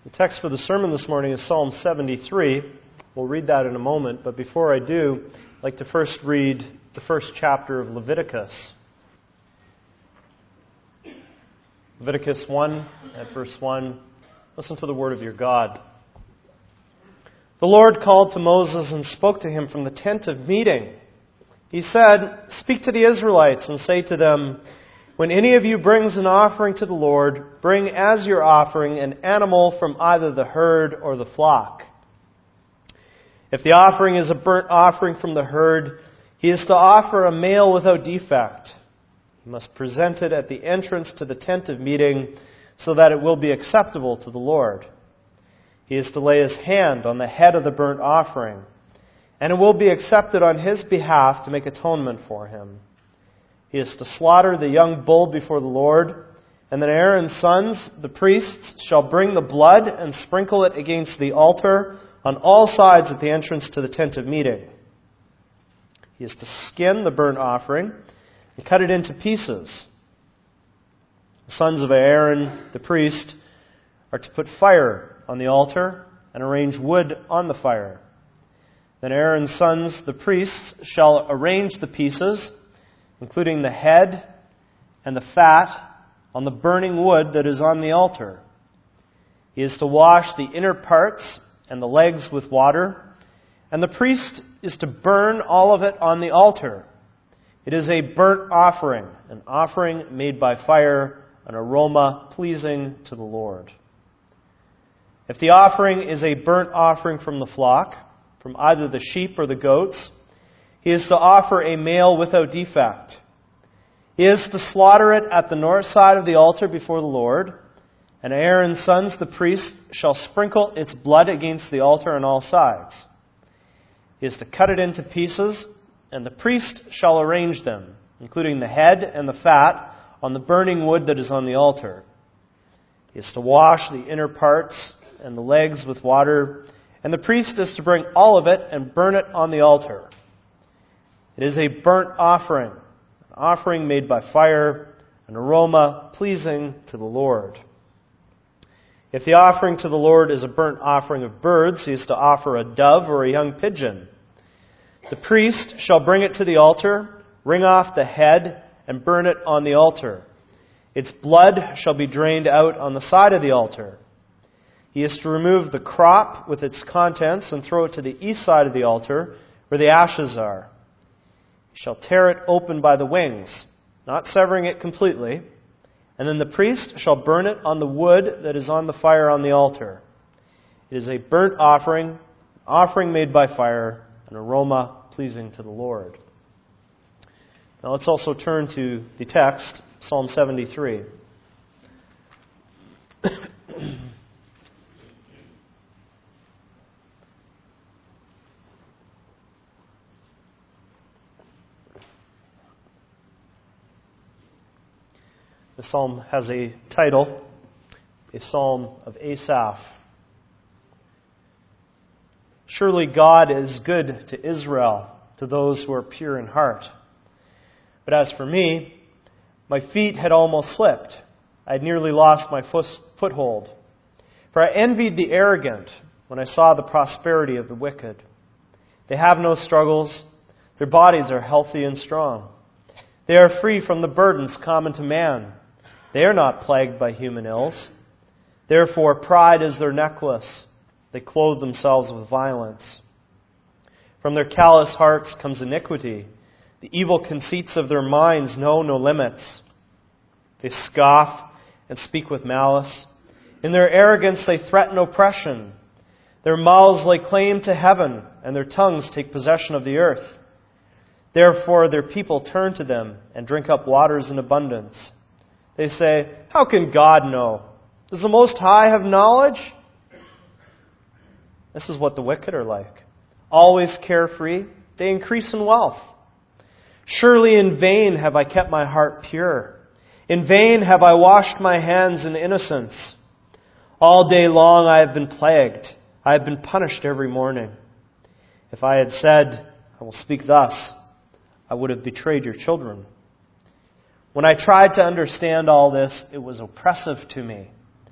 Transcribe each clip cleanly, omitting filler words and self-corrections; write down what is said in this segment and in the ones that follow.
The text for the sermon this morning is Psalm 73. We'll read that in a moment, but before I do, I'd like to first read the first chapter of Leviticus. Leviticus 1, at verse 1. Listen to the word of your God. The Lord called to Moses and spoke to him from the tent of meeting. He said, "Speak to the Israelites and say to them, when any of you brings an offering to the Lord, bring as your offering an animal from either the herd or the flock. If the offering is a burnt offering from the herd, he is to offer a male without defect. He must present it at the entrance to the tent of meeting so that it will be acceptable to the Lord. He is to lay his hand on the head of the burnt offering, and it will be accepted on his behalf to make atonement for him. He is to slaughter the young bull before the Lord, and then Aaron's sons, the priests, shall bring the blood and sprinkle it against the altar on all sides at the entrance to the tent of meeting. He is to skin the burnt offering and cut it into pieces. The sons of Aaron, the priest, are to put fire on the altar and arrange wood on the fire. Then Aaron's sons, the priests, shall arrange the pieces, including the head and the fat, on the burning wood that is on the altar. He is to wash the inner parts and the legs with water, and the priest is to burn all of it on the altar. It is a burnt offering, an offering made by fire, an aroma pleasing to the Lord. If the offering is a burnt offering from the flock, from either the sheep or the goats, he is to offer a male without defect. He is to slaughter it at the north side of the altar before the Lord, and Aaron's sons, the priests, shall sprinkle its blood against the altar on all sides. He is to cut it into pieces, and the priest shall arrange them, including the head and the fat, on the burning wood that is on the altar. He is to wash the inner parts and the legs with water, and the priest is to bring all of it and burn it on the altar. It is a burnt offering, an offering made by fire, an aroma pleasing to the Lord. If the offering to the Lord is a burnt offering of birds, he is to offer a dove or a young pigeon. The priest shall bring it to the altar, wring off the head, and burn it on the altar. Its blood shall be drained out on the side of the altar. He is to remove the crop with its contents and throw it to the east side of the altar, where the ashes are. He shall tear it open by the wings, not severing it completely, and then the priest shall burn it on the wood that is on the fire on the altar. It is a burnt offering, an offering made by fire, an aroma pleasing to the Lord. Now let's also turn to the text, Psalm 73. The psalm has a title, a psalm of Asaph. Surely God is good to Israel, to those who are pure in heart. But as for me, my feet had almost slipped. I had nearly lost my foothold. For I envied the arrogant when I saw the prosperity of the wicked. They have no struggles. Their bodies are healthy and strong. They are free from the burdens common to man. They are not plagued by human ills. Therefore, pride is their necklace. They clothe themselves with violence. From their callous hearts comes iniquity. The evil conceits of their minds know no limits. They scoff and speak with malice. In their arrogance they threaten oppression. Their mouths lay claim to heaven, and their tongues take possession of the earth. Therefore their people turn to them and drink up waters in abundance. They say, how can God know? Does the Most High have knowledge? This is what the wicked are like. Always carefree, they increase in wealth. Surely in vain have I kept my heart pure. In vain have I washed my hands in innocence. All day long I have been plagued. I have been punished every morning. If I had said, I will speak thus, I would have betrayed your children. When I tried to understand all this, it was oppressive to me.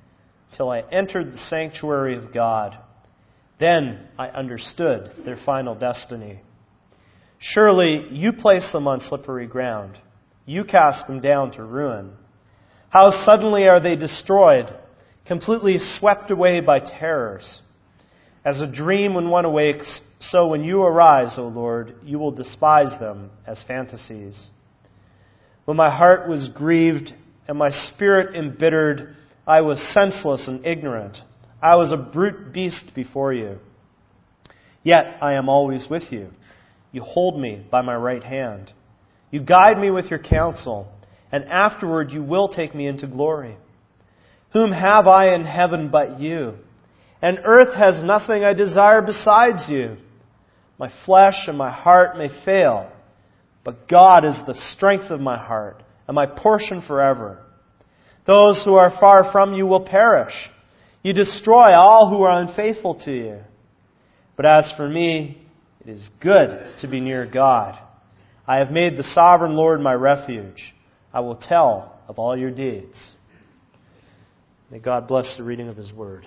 till I entered the sanctuary of God. Then I understood their final destiny. Surely you place them on slippery ground. You cast them down to ruin. How suddenly are they destroyed, completely swept away by terrors. As a dream when one awakes, so when you arise, O Lord, you will despise them as fantasies. When my heart was grieved and my spirit embittered, I was senseless and ignorant. I was a brute beast before you. Yet I am always with you. You hold me by my right hand. You guide me with your counsel, and afterward you will take me into glory. Whom have I in heaven but you? And earth has nothing I desire besides you. My flesh and my heart may fail, but God is the strength of my heart and my portion forever. Those who are far from you will perish. You destroy all who are unfaithful to you. But as for me, it is good to be near God. I have made the sovereign Lord my refuge. I will tell of all your deeds. May God bless the reading of His Word.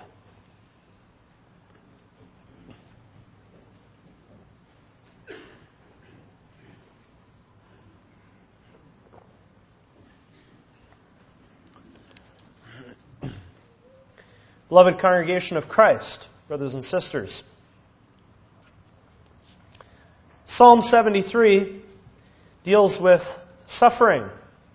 Beloved congregation of Christ, brothers and sisters, Psalm 73 deals with suffering.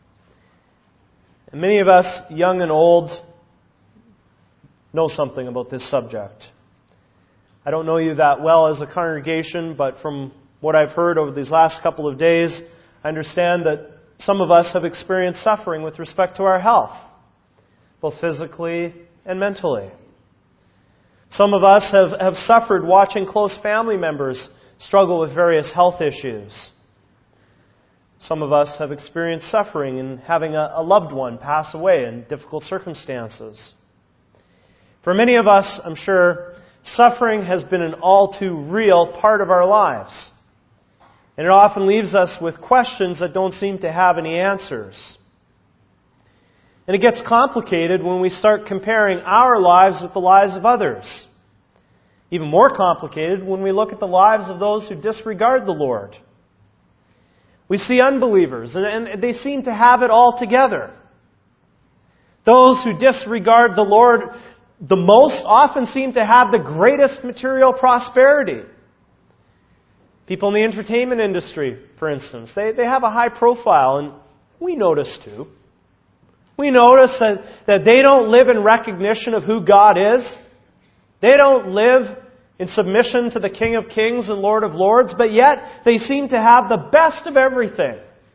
And many of us, young and old, know something about this subject. I don't know you that well as a congregation, but from what I've heard over these last couple of days, I understand that some of us have experienced suffering with respect to our health, both physically and mentally. Some of us have suffered watching close family members struggle with various health issues. Some of us have experienced suffering in having a loved one pass away in difficult circumstances. For many of us, I'm sure, suffering has been an all too real part of our lives. And it often leaves us with questions that don't seem to have any answers. And it gets complicated when we start comparing our lives with the lives of others. Even more complicated when we look at the lives of those who disregard the Lord. We see unbelievers, and they seem to have it all together. Those who disregard the Lord the most often seem to have the greatest material prosperity. People in the entertainment industry, for instance, they have a high profile, and we notice too. We notice that they don't live in recognition of who God is. They don't live in submission to the King of Kings and Lord of Lords, but yet they seem to have the best of everything.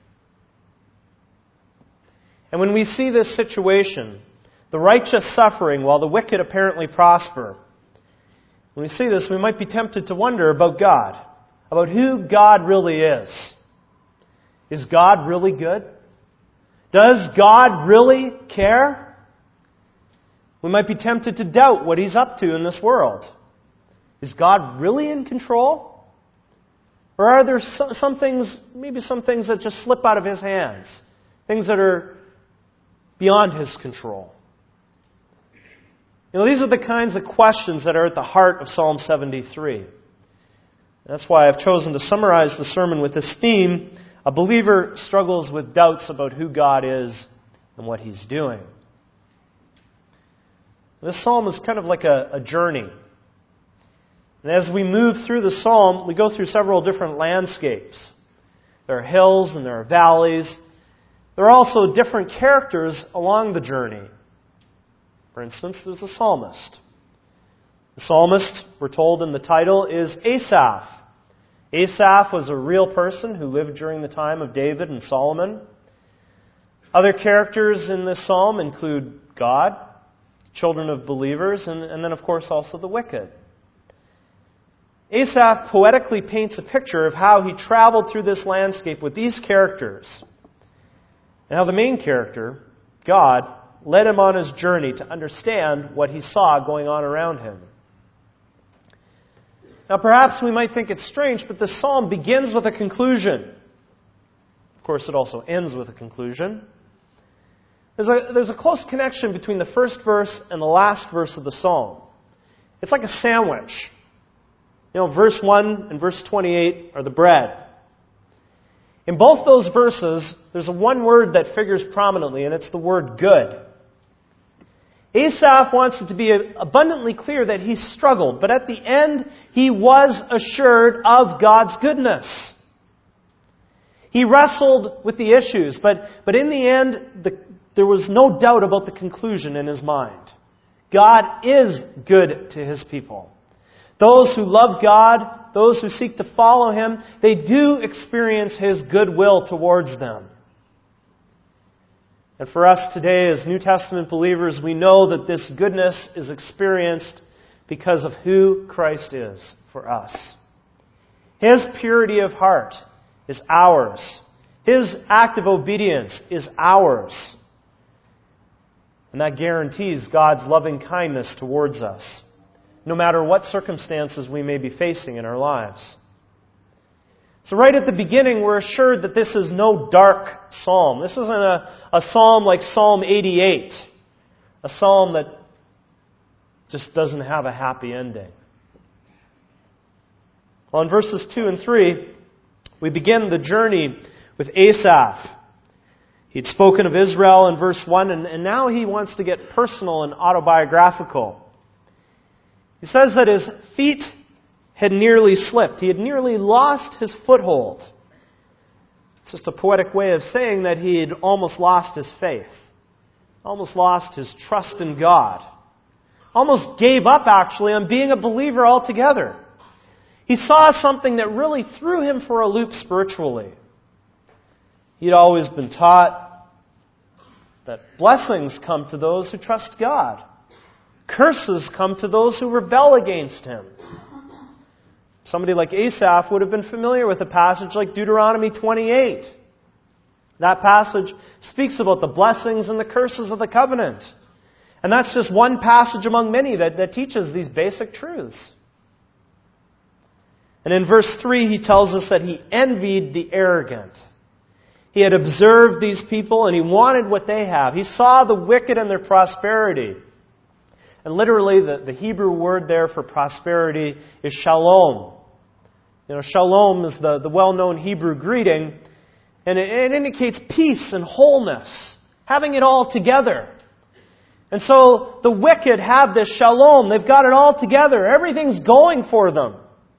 And when we see this situation, the righteous suffering while the wicked apparently prosper, when we see this, we might be tempted to wonder about God, about who God really is. Is God really good? Does God really care? We might be tempted to doubt what He's up to in this world. Is God really in control? Or are there some things, maybe some things that just slip out of His hands? Things that are beyond His control? You know, these are the kinds of questions that are at the heart of Psalm 73. That's why I've chosen to summarize the sermon with this theme: a believer struggles with doubts about who God is and what He's doing. This psalm is kind of like a journey. And as we move through the psalm, we go through several different landscapes. There are hills and there are valleys. There are also different characters along the journey. For instance, there's the psalmist. The psalmist, we're told in the title, is Asaph. Asaph was a real person who lived during the time of David and Solomon. Other characters in this psalm include God, children of believers, and then, of course, also the wicked. Asaph poetically paints a picture of how he traveled through this landscape with these characters, and how the main character, God, led him on his journey to understand what he saw going on around him. Now, perhaps we might think it's strange, but this psalm begins with a conclusion. Of course, it also ends with a conclusion. There's a close connection between the first verse and the last verse of the psalm. It's like a sandwich. Verse 1 and verse 28 are the bread. In both those verses, there's one word that figures prominently, and it's the word good. Asaph wants it to be abundantly clear that he struggled, but at the end, he was assured of God's goodness. He wrestled with the issues, but in the end, there was no doubt about the conclusion in his mind. God is good to His people. Those who love God, those who seek to follow Him, they do experience His goodwill towards them. And for us today as New Testament believers, we know that this goodness is experienced because of who Christ is for us. His purity of heart is ours. His act of obedience is ours. And that guarantees God's loving kindness towards us, no matter what circumstances we may be facing in our lives. So right at the beginning, we're assured that this is no dark psalm. This isn't a psalm like Psalm 88, a psalm that just doesn't have a happy ending. Well, in verses 2 and 3, we begin the journey with Asaph. He'd spoken of Israel in verse 1, and now he wants to get personal and autobiographical. He says that his feet had nearly slipped. He had nearly lost his foothold. It's just a poetic way of saying that he had almost lost his faith, almost lost his trust in God, almost gave up, actually, on being a believer altogether. He saw something that really threw him for a loop spiritually. He'd always been taught that blessings come to those who trust God. Curses come to those who rebel against Him. Somebody like Asaph would have been familiar with a passage like Deuteronomy 28. That passage speaks about the blessings and the curses of the covenant. And that's just one passage among many that teaches these basic truths. And in verse 3, he tells us that he envied the arrogant. He had observed these people and he wanted what they have. He saw the wicked and their prosperity. And literally, the Hebrew word there for prosperity is shalom. Shalom is the well-known Hebrew greeting, and it indicates peace and wholeness, having it all together. And so the wicked have this shalom. They've got it all together. Everything's going for them.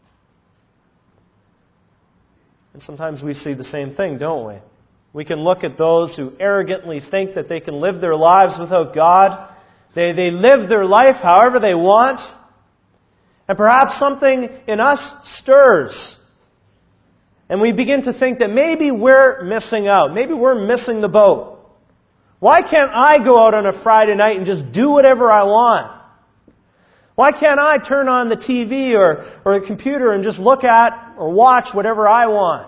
And sometimes we see the same thing, don't we? We can look at those who arrogantly think that they can live their lives without God. They live their life however they want. And perhaps something in us stirs. And we begin to think that maybe we're missing out. Maybe we're missing the boat. Why can't I go out on a Friday night and just do whatever I want? Why can't I turn on the TV or the computer and just look at or watch whatever I want?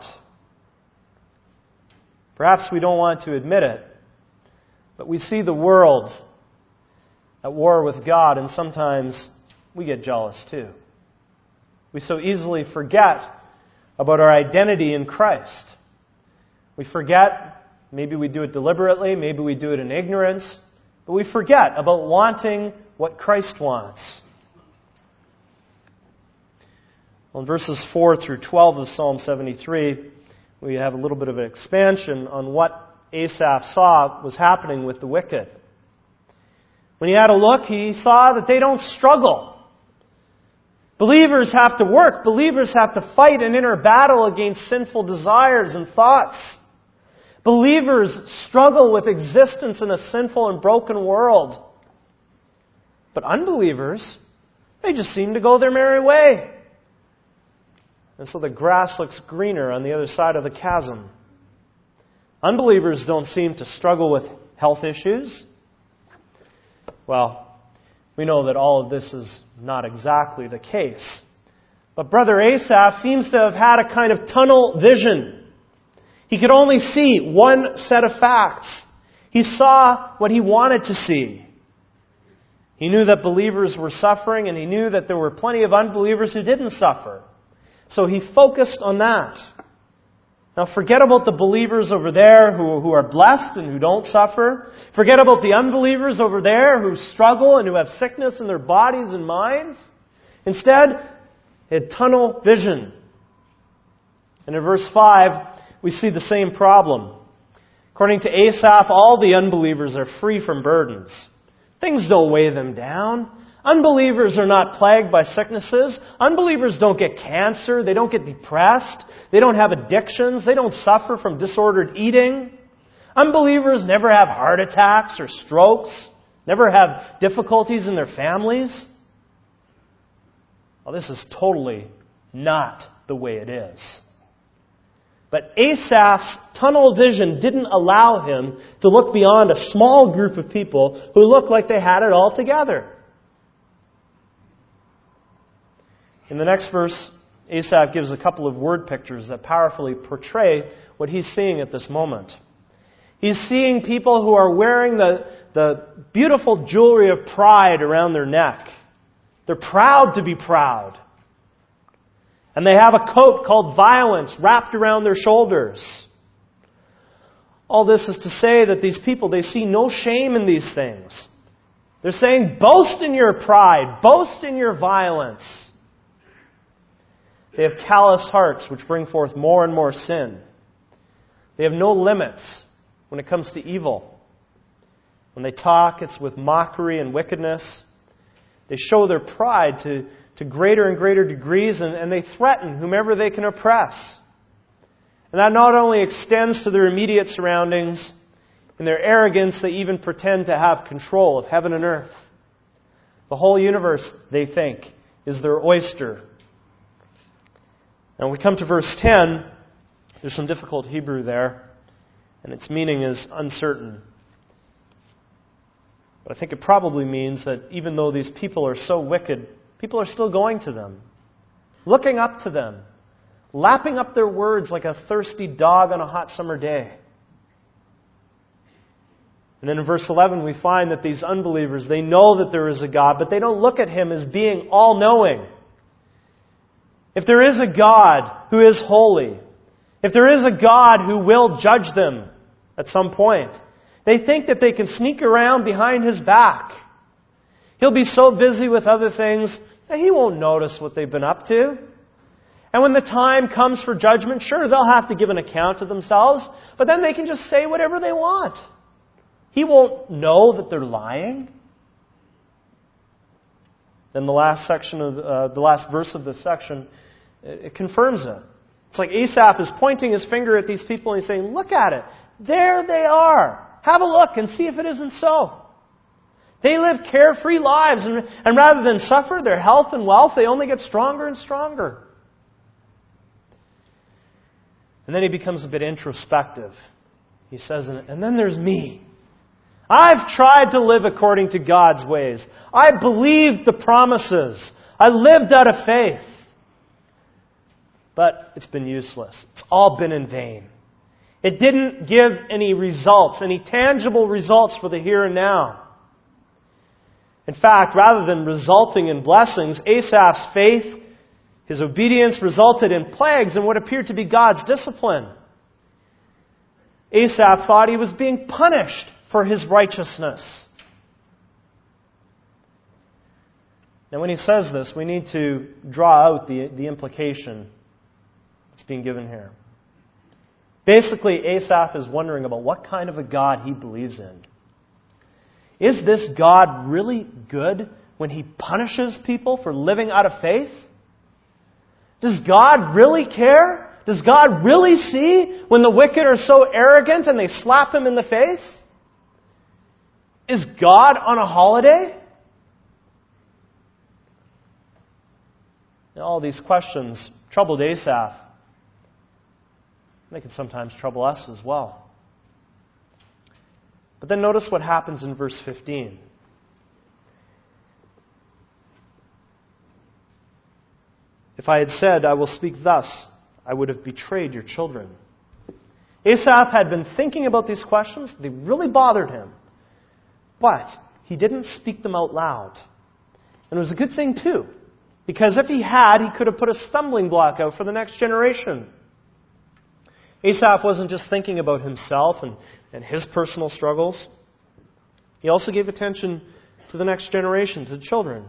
Perhaps we don't want to admit it, but we see the world at war with God, and sometimes we get jealous too. We so easily forget about our identity in Christ. We forget, maybe we do it deliberately, maybe we do it in ignorance, but we forget about wanting what Christ wants. Well, in verses 4 through 12 of Psalm 73, we have a little bit of an expansion on what Asaph saw was happening with the wicked. When he had a look, he saw that they don't struggle. Believers have to work. Believers have to fight an inner battle against sinful desires and thoughts. Believers struggle with existence in a sinful and broken world. But unbelievers, they just seem to go their merry way. And so the grass looks greener on the other side of the chasm. Unbelievers don't seem to struggle with health issues. Well, we know that all of this is not exactly the case. But Brother Asaph seems to have had a kind of tunnel vision. He could only see one set of facts. He saw what he wanted to see. He knew that believers were suffering, and he knew that there were plenty of unbelievers who didn't suffer. So he focused on that. Now forget about the believers over there who are blessed and who don't suffer. Forget about the unbelievers over there who struggle and who have sickness in their bodies and minds. Instead, he had tunnel vision. And in verse 5, we see the same problem. According to Asaph, all the unbelievers are free from burdens. Things don't weigh them down. Unbelievers are not plagued by sicknesses. Unbelievers don't get cancer. They don't get depressed. They don't have addictions. They don't suffer from disordered eating. Unbelievers never have heart attacks or strokes. Never have difficulties in their families. Well, this is totally not the way it is. But Asaph's tunnel vision didn't allow him to look beyond a small group of people who looked like they had it all together. In the next verse, Asaph gives a couple of word pictures that powerfully portray what he's seeing at this moment. He's seeing people who are wearing the beautiful jewelry of pride around their neck. They're proud to be proud. And they have a coat called violence wrapped around their shoulders. All this is to say that these people, they see no shame in these things. They're saying, boast in your pride, boast in your violence. They have callous hearts which bring forth more and more sin. They have no limits when it comes to evil. When they talk, it's with mockery and wickedness. They show their pride to greater and greater degrees, and they threaten whomever they can oppress. And that not only extends to their immediate surroundings. In their arrogance, they even pretend to have control of heaven and earth. The whole universe, they think, is their oyster. Now, when we come to verse 10, there's some difficult Hebrew there, and its meaning is uncertain. But I think it probably means that even though these people are so wicked, people are still going to them, looking up to them, lapping up their words like a thirsty dog on a hot summer day. And then in verse 11 we find that these unbelievers, they know that there is a God, but they don't look at Him as being all-knowing. If there is a God who is holy, if there is a God who will judge them at some point, they think that they can sneak around behind His back. He'll be so busy with other things that He won't notice what they've been up to. And when the time comes for judgment, sure, they'll have to give an account of themselves, but then they can just say whatever they want. He won't know that they're lying. Then the last verse of this section, it confirms it. It's like Asaph is pointing his finger at these people and he's saying, look at it. There they are. Have a look and see if it isn't so. They live carefree lives, and rather than suffer their health and wealth, they only get stronger and stronger. And then he becomes a bit introspective. He says, and then there's me. I've tried to live according to God's ways. I believed the promises. I lived out of faith. But it's been useless. It's all been in vain. It didn't give any results, any tangible results for the here and now. In fact, rather than resulting in blessings, Asaph's faith, his obedience, resulted in plagues and what appeared to be God's discipline. Asaph thought he was being punished for his righteousness. Now, when he says this, we need to draw out the implication that's being given here. Basically, Asaph is wondering about what kind of a God he believes in. Is this God really good when He punishes people for living out of faith? Does God really care? Does God really see when the wicked are so arrogant and they slap Him in the face? Is God on a holiday? Now, all these questions troubled Asaph. They can sometimes trouble us as well. But then notice what happens in verse 15. If I had said, I will speak thus, I would have betrayed your children. Asaph had been thinking about these questions. They really bothered him. But he didn't speak them out loud. And it was a good thing too. Because if he had, he could have put a stumbling block out for the next generation. Asaph wasn't just thinking about himself and his personal struggles. He also gave attention to the next generation, to the children.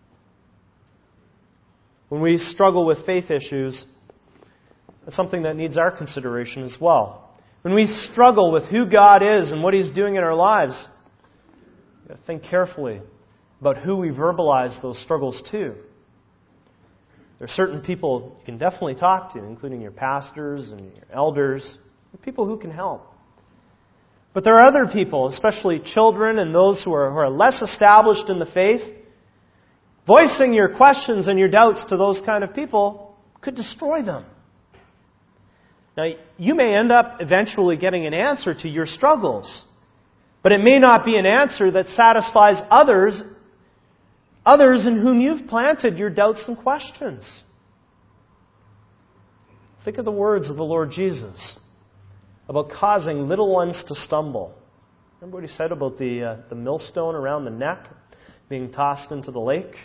When we struggle with faith issues, it's something that needs our consideration as well. When we struggle with who God is and what He's doing in our lives, we got to think carefully about who we verbalize those struggles to. There are certain people you can definitely talk to, including your pastors and your elders, people who can help. But there are other people, especially children and those who are less established in the faith. Voicing your questions and your doubts to those kind of people could destroy them. Now, you may end up eventually getting an answer to your struggles, but it may not be an answer that satisfies others in whom you've planted your doubts and questions. Think of the words of the Lord Jesus about causing little ones to stumble. Remember what He said about the millstone around the neck being tossed into the lake?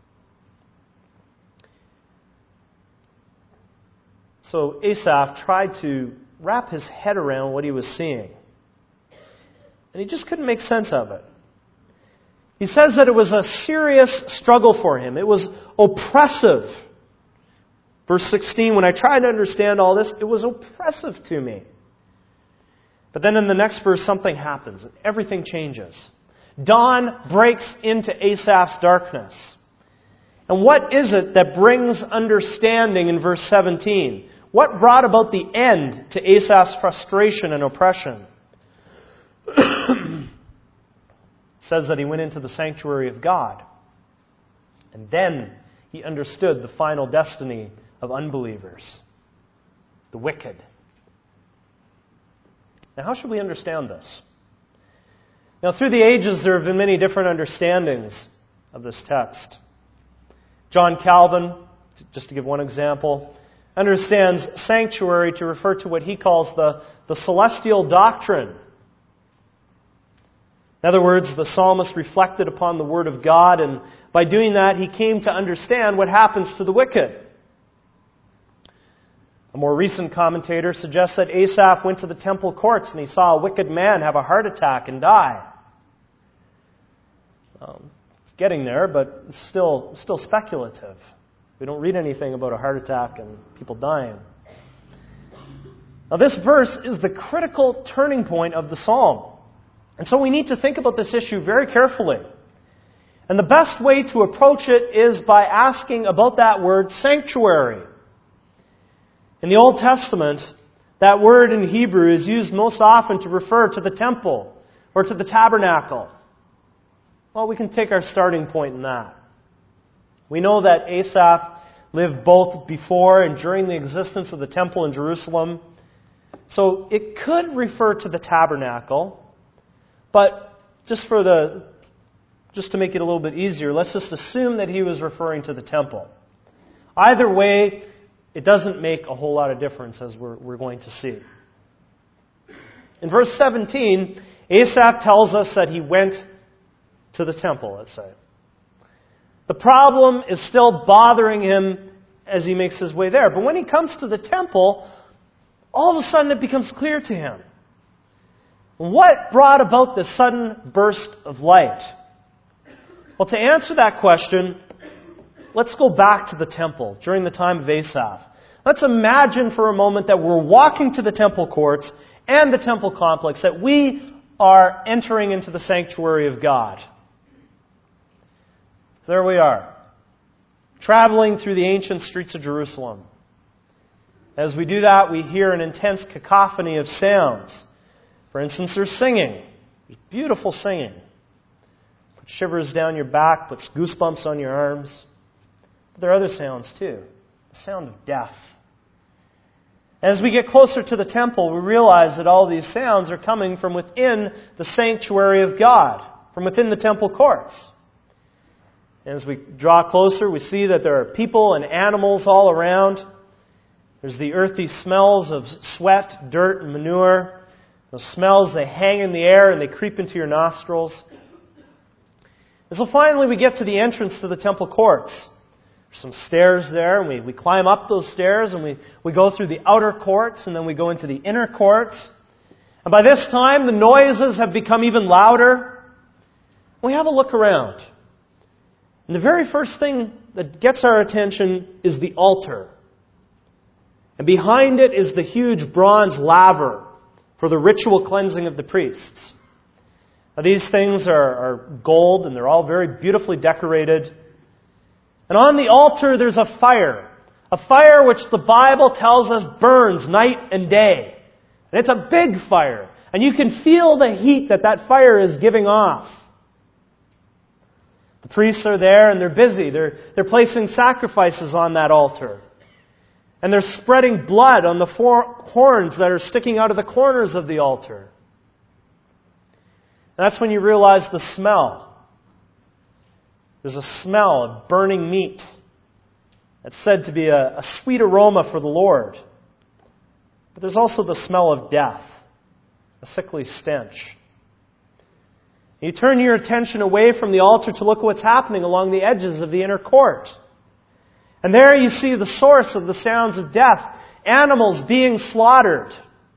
So Asaph tried to wrap his head around what he was seeing. And he just couldn't make sense of it. He says that it was a serious struggle for him. It was oppressive. Verse 16, when I tried to understand all this, it was oppressive to me. But then in the next verse, something happens. Everything changes. Dawn breaks into Asaph's darkness. And what is it that brings understanding in verse 17? What brought about the end to Asaph's frustration and oppression? It says that he went into the sanctuary of God. And then he understood the final destiny of unbelievers, the wicked. Now, how should we understand this? Now, through the ages, there have been many different understandings of this text. John Calvin, just to give one example, understands sanctuary to refer to what he calls the celestial doctrine. In other words, the psalmist reflected upon the Word of God, and by doing that, he came to understand what happens to the wicked. A more recent commentator suggests that Asaph went to the temple courts and he saw a wicked man have a heart attack and die. It's getting there, but it's still speculative. We don't read anything about a heart attack and people dying. Now, this verse is the critical turning point of the psalm. And so we need to think about this issue very carefully. And the best way to approach it is by asking about that word sanctuary. In the Old Testament, that word in Hebrew is used most often to refer to the temple or to the tabernacle. Well, we can take our starting point in that. We know that Asaph lived both before and during the existence of the temple in Jerusalem. So it could refer to the tabernacle, but just to make it a little bit easier, let's just assume that he was referring to the temple. Either way, it doesn't make a whole lot of difference, as we're going to see. In verse 17, Asaph tells us that he went to the temple, let's say. The problem is still bothering him as he makes his way there. But when he comes to the temple, all of a sudden it becomes clear to him. What brought about this sudden burst of light? Well, to answer that question, let's go back to the temple during the time of Asaph. Let's imagine for a moment that we're walking to the temple courts and the temple complex, that we are entering into the sanctuary of God. So there we are, traveling through the ancient streets of Jerusalem. As we do that, we hear an intense cacophony of sounds. For instance, there's singing. There's beautiful singing. Puts shivers down your back, puts goosebumps on your arms. But there are other sounds too. The sound of death. As we get closer to the temple, we realize that all these sounds are coming from within the sanctuary of God, from within the temple courts. And as we draw closer, we see that there are people and animals all around. There's the earthy smells of sweat, dirt, and manure. Those smells, they hang in the air and they creep into your nostrils. And so finally we get to the entrance to the temple courts. There's some stairs there, and we climb up those stairs, and we go through the outer courts, and then we go into the inner courts. And by this time, the noises have become even louder. We have a look around. And the very first thing that gets our attention is the altar. And behind it is the huge bronze laver for the ritual cleansing of the priests. Now, these things are gold, and they're all very beautifully decorated. And on the altar there's a fire which the Bible tells us burns night and day. And it's a big fire, and you can feel the heat that fire is giving off. The priests are there, and they're busy. They're placing sacrifices on that altar. And they're spreading blood on the four horns that are sticking out of the corners of the altar. And that's when you realize the smell. There's a smell of burning meat. That's said to be a sweet aroma for the Lord. But there's also the smell of death, a sickly stench. You turn your attention away from the altar to look at what's happening along the edges of the inner court. And there you see the source of the sounds of death, animals being slaughtered.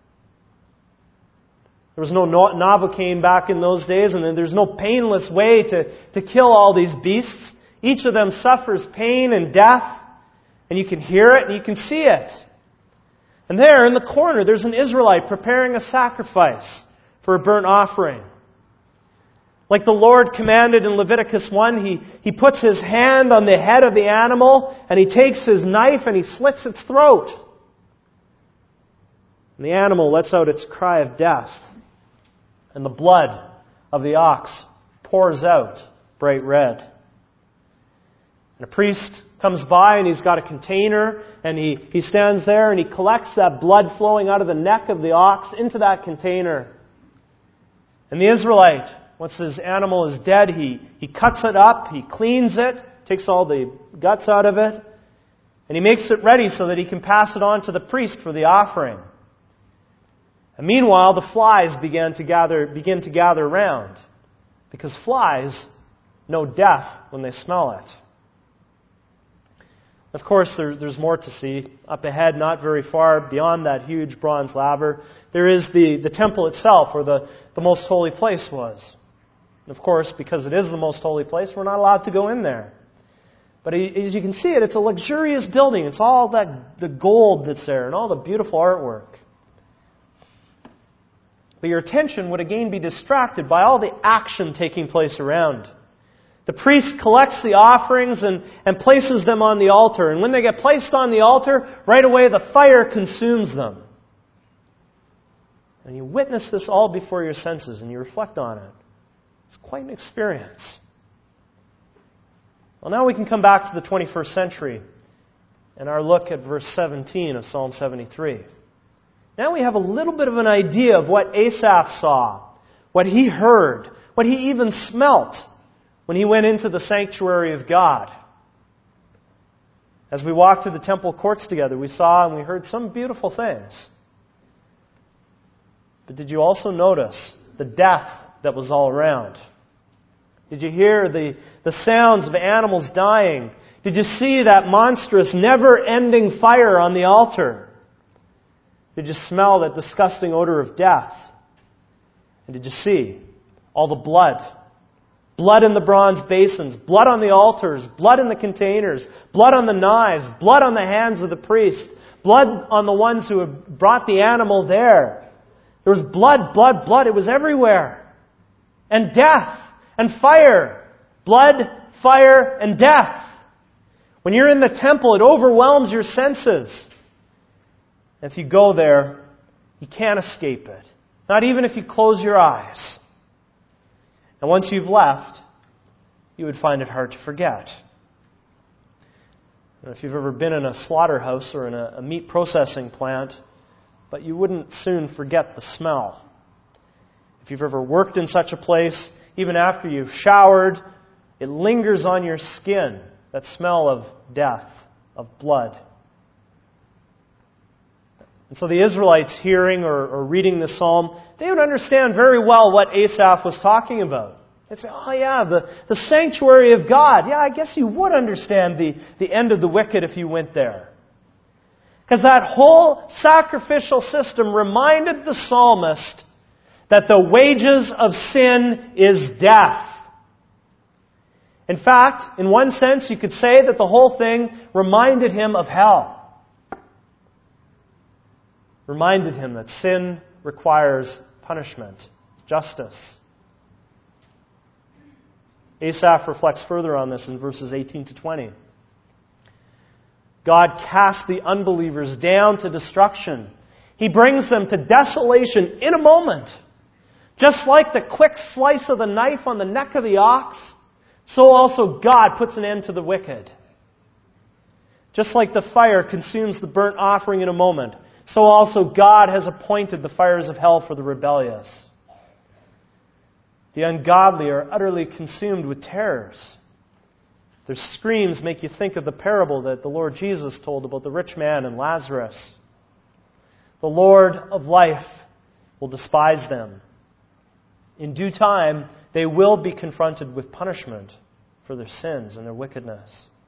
There was no Novocaine back in those days, and there's no painless way to kill all these beasts. Each of them suffers pain and death, and you can hear it and you can see it. And there in the corner, there's an Israelite preparing a sacrifice for a burnt offering. Like the Lord commanded in Leviticus 1, he puts his hand on the head of the animal, and he takes his knife and he slits its throat. And the animal lets out its cry of death. And the blood of the ox pours out bright red. And a priest comes by, and he's got a container, and he stands there and he collects that blood flowing out of the neck of the ox into that container. And the Israelite, once his animal is dead, he cuts it up, he cleans it, takes all the guts out of it, and he makes it ready so that he can pass it on to the priest for the offering. And meanwhile, the flies begin to gather around, because flies know death when they smell it. Of course, there's more to see. Up ahead, not very far beyond that huge bronze laver, there is the temple itself, where the most holy place was. And of course, because it is the most holy place, we're not allowed to go in there. But as you can see it's a luxurious building. It's all the gold that's there and all the beautiful artwork. But your attention would again be distracted by all the action taking place around. The priest collects the offerings and places them on the altar. And when they get placed on the altar, right away the fire consumes them. And you witness this all before your senses and you reflect on it. It's quite an experience. Well, now we can come back to the 21st century and our look at verse 17 of Psalm 73. Now we have a little bit of an idea of what Asaph saw, what he heard, what he even smelt when he went into the sanctuary of God. As we walked through the temple courts together, we saw and we heard some beautiful things. But did you also notice the death that was all around? Did you hear the sounds of animals dying? Did you see that monstrous, never-ending fire on the altar? Did you smell that disgusting odor of death? And did you see all the blood? Blood in the bronze basins, blood on the altars, blood in the containers, blood on the knives, blood on the hands of the priest, blood on the ones who had brought the animal there. There was blood, blood, blood. It was everywhere. And death and fire. Blood, fire, and death. When you're in the temple, it overwhelms your senses. If you go there, you can't escape it. Not even if you close your eyes. And once you've left, you would find it hard to forget. And if you've ever been in a slaughterhouse or in a meat processing plant, but you wouldn't soon forget the smell. If you've ever worked in such a place, even after you've showered, it lingers on your skin, that smell of death, of blood. And so the Israelites hearing or reading the psalm, they would understand very well what Asaph was talking about. They'd say, oh yeah, the sanctuary of God. Yeah, I guess you would understand the end of the wicked if you went there. Because that whole sacrificial system reminded the psalmist that the wages of sin is death. In fact, in one sense, you could say that the whole thing reminded him of hell. Reminded him that sin requires punishment, justice. Asaph reflects further on this in verses 18 to 20. God casts the unbelievers down to destruction. He brings them to desolation in a moment. Just like the quick slice of the knife on the neck of the ox, so also God puts an end to the wicked. Just like the fire consumes the burnt offering in a moment, so also God has appointed the fires of hell for the rebellious. The ungodly are utterly consumed with terrors. Their screams make you think of the parable that the Lord Jesus told about the rich man and Lazarus. The Lord of life will despise them. In due time, they will be confronted with punishment for their sins and their wickedness.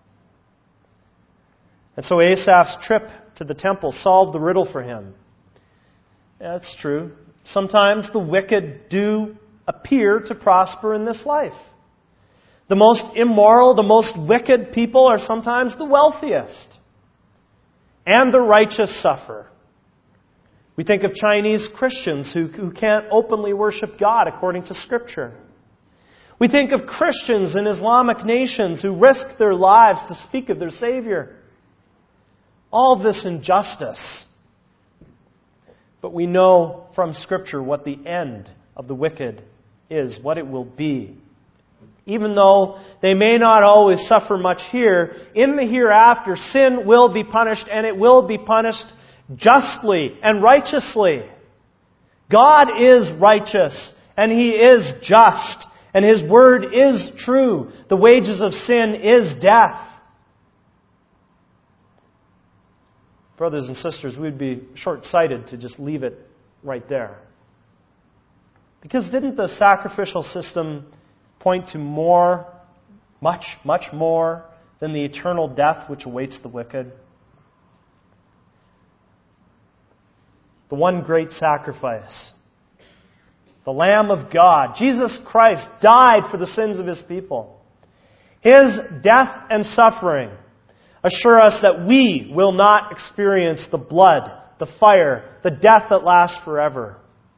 And so Asaph's trip to the temple solved the riddle for him. Yeah, it's true. Sometimes the wicked do appear to prosper in this life. The most immoral, the most wicked people are sometimes the wealthiest. And the righteous suffer. We think of Chinese Christians who can't openly worship God according to Scripture. We think of Christians in Islamic nations who risk their lives to speak of their Savior. All this injustice. But we know from Scripture what the end of the wicked is, what it will be. Even though they may not always suffer much here, in the hereafter, sin will be punished, and it will be punished justly and righteously. God is righteous, and He is just, and His word is true. The wages of sin is death. Brothers and sisters, we'd be short-sighted to just leave it right there. Because didn't the sacrificial system point to more, much more than the eternal death which awaits the wicked? The one great sacrifice, the Lamb of God, Jesus Christ, died for the sins of His people. His death and suffering assure us that we will not experience the blood, the fire, the death that lasts forever.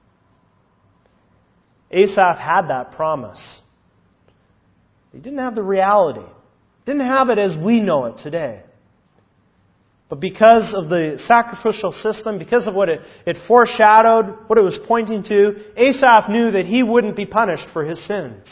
Asaph had that promise. He didn't have the reality. Didn't have it as we know it today. But because of the sacrificial system, because of what it foreshadowed, what it was pointing to, Asaph knew that he wouldn't be punished for his sins.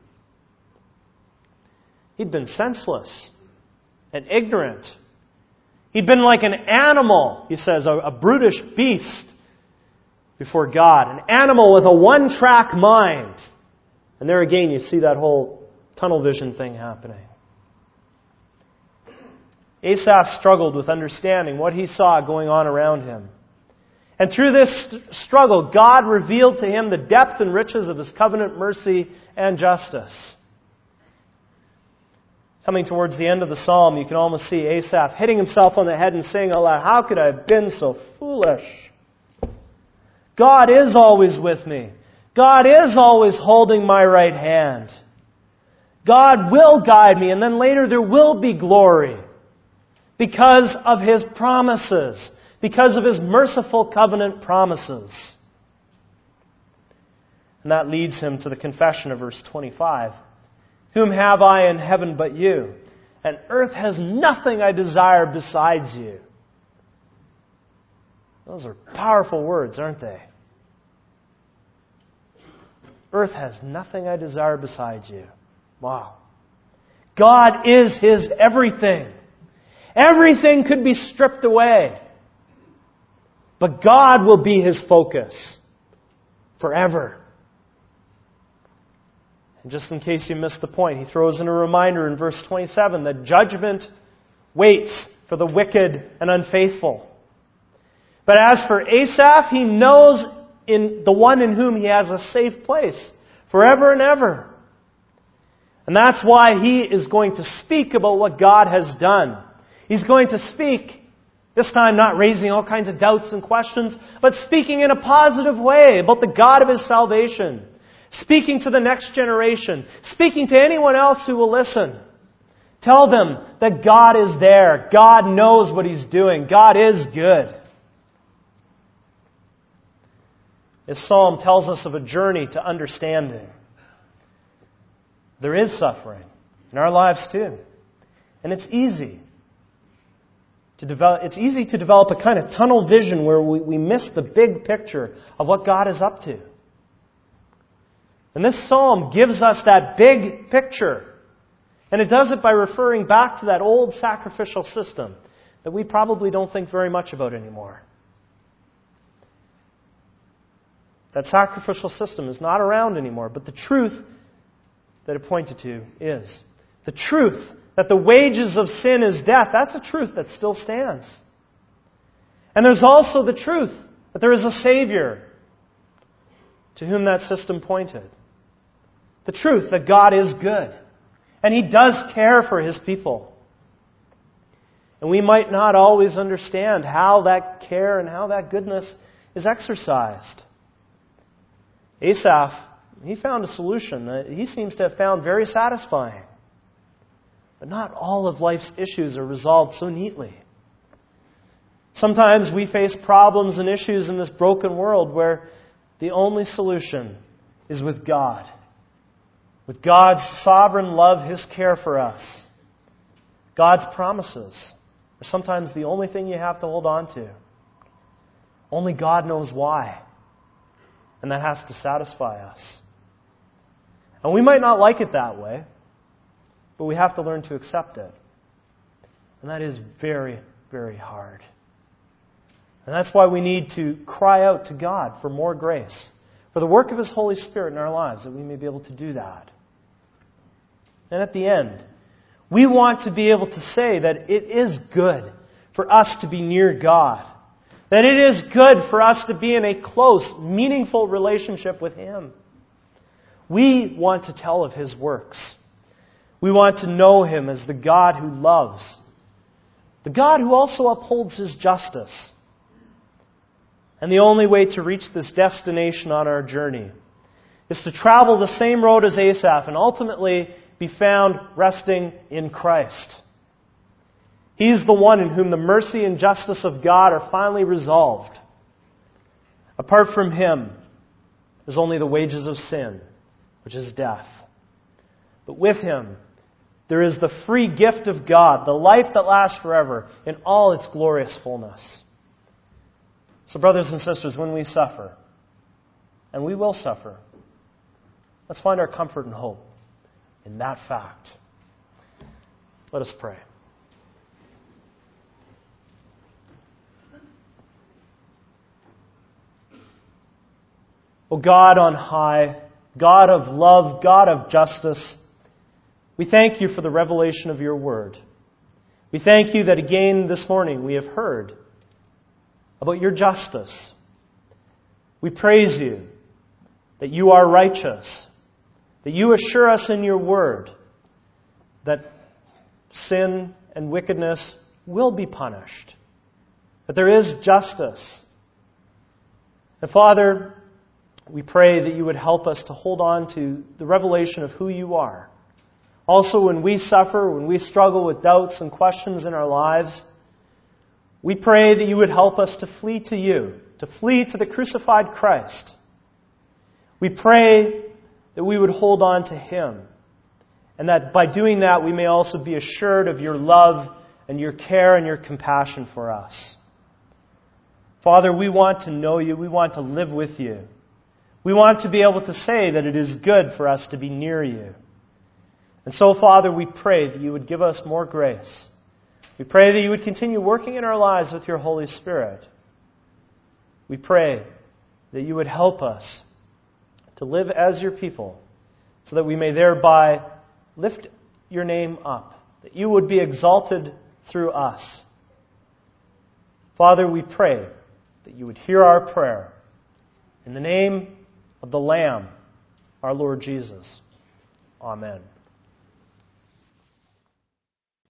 He'd been senseless and ignorant. He'd been like an animal, he says, a brutish beast before God. An animal with a one-track mind. And there again you see that whole tunnel vision thing happening. Asaph struggled with understanding what he saw going on around him. And through this struggle, God revealed to him the depth and riches of His covenant mercy and justice. Coming towards the end of the psalm, you can almost see Asaph hitting himself on the head and saying aloud, "How could I have been so foolish? God is always with me. God is always holding my right hand. God will guide me, and then later there will be glory because of His promises, because of His merciful covenant promises." And that leads him to the confession of verse 25. "Whom have I in heaven but you? And earth has nothing I desire besides you." Those are powerful words, aren't they? Earth has nothing I desire besides you. Wow. God is his everything. Everything could be stripped away. But God will be his focus forever. And just in case you missed the point, he throws in a reminder in verse 27 that judgment waits for the wicked and unfaithful. But as for Asaph, he knows in the one in whom he has a safe place forever and ever. And that's why he is going to speak about what God has done. He's going to speak, this time not raising all kinds of doubts and questions, but speaking in a positive way about the God of his salvation. Speaking to the next generation. Speaking to anyone else who will listen. Tell them that God is there. God knows what he's doing. God is good. This psalm tells us of a journey to understanding. There is suffering in our lives too. And it's easy to develop a kind of tunnel vision where we miss the big picture of what God is up to. And this psalm gives us that big picture. And it does it by referring back to that old sacrificial system that we probably don't think very much about anymore. That sacrificial system is not around anymore, but the truth that it pointed to is. The truth that the wages of sin is death, that's a truth that still stands. And there's also the truth that there is a Savior to whom that system pointed. The truth that God is good. And He does care for His people. And we might not always understand how that care and how that goodness is exercised. Asaph, he found a solution that he seems to have found very satisfying. But not all of life's issues are resolved so neatly. Sometimes we face problems and issues in this broken world where the only solution is with God. With God's sovereign love, His care for us. God's promises are sometimes the only thing you have to hold on to. Only God knows why. And that has to satisfy us. And we might not like it that way, but we have to learn to accept it. And that is very, very hard. And that's why we need to cry out to God for more grace, for the work of His Holy Spirit in our lives, that we may be able to do that. And at the end, we want to be able to say that it is good for us to be near God. That it is good for us to be in a close, meaningful relationship with Him. We want to tell of His works. We want to know Him as the God who loves. The God who also upholds His justice. And the only way to reach this destination on our journey is to travel the same road as Asaph and ultimately be found resting in Christ. He's the one in whom the mercy and justice of God are finally resolved. Apart from Him, there's only the wages of sin, which is death. But with Him, there is the free gift of God, the life that lasts forever, in all its glorious fullness. So brothers and sisters, when we suffer, and we will suffer, let's find our comfort and hope in that fact. Let us pray. O God on high, God of love, God of justice, we thank You for the revelation of Your word. We thank You that again this morning we have heard about Your justice. We praise You that You are righteous, that You assure us in Your word that sin and wickedness will be punished, that there is justice. And Father, we pray that You would help us to hold on to the revelation of who You are. Also, when we suffer, when we struggle with doubts and questions in our lives, we pray that You would help us to flee to You, to flee to the crucified Christ. We pray that we would hold on to Him, and that by doing that we may also be assured of Your love and Your care and Your compassion for us. Father, we want to know You. We want to live with You. We want to be able to say that it is good for us to be near You. And so, Father, we pray that You would give us more grace. We pray that You would continue working in our lives with Your Holy Spirit. We pray that You would help us to live as Your people, so that we may thereby lift Your name up, that You would be exalted through us. Father, we pray that You would hear our prayer. In the name of the Lamb, our Lord Jesus. Amen.